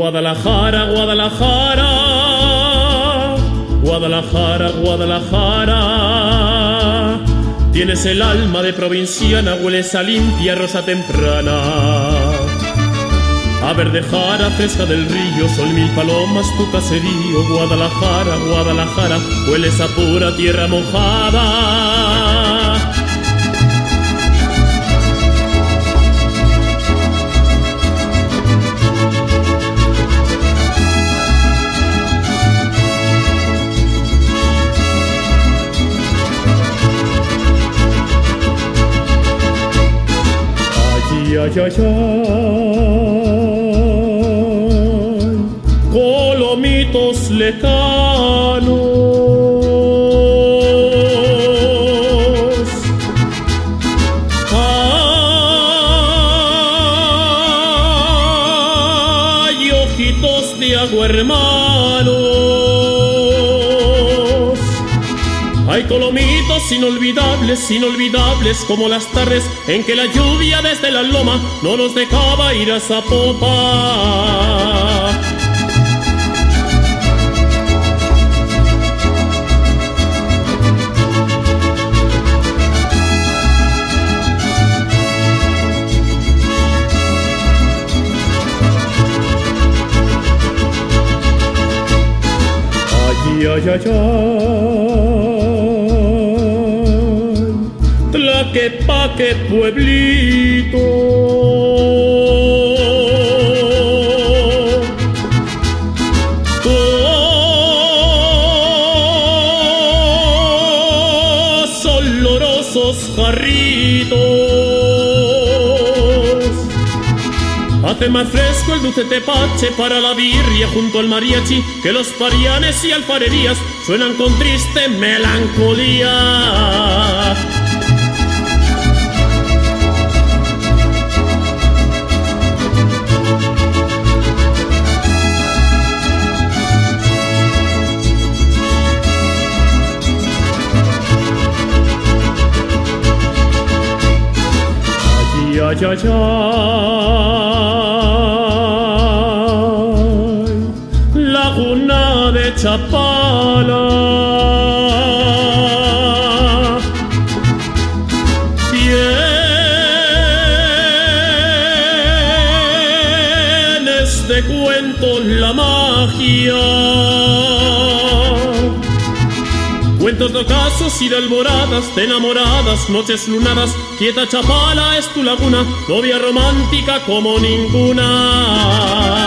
Guadalajara, Guadalajara, Guadalajara, Guadalajara. Tienes el alma de provinciana, hueles a limpia rosa temprana, a verde jara fresca del río, sol mil palomas tu caserío. Guadalajara, Guadalajara, hueles a pura tierra mojada. Ay, ay, ay, colomitos lejanos. Ay, ojitos de agua hermanos. Hay colomitos inolvidables, inolvidables como las tardes en que la lluvia desde la loma no nos dejaba ir a Zapopan. Ay, ay, ay, Tlaquepaque, pueblito, tus olorosos jarritos. Hace más fresco el dulce tepache para la birria junto al mariachi, que los parianes y alfarerías suenan con triste melancolía. Ay, ay, ay, Laguna de Chapala, tienes de cuento la magia. Cuentos de ocasos y de alboradas, de enamoradas, noches lunadas. Quieta Chapala es tu laguna, novia romántica como ninguna.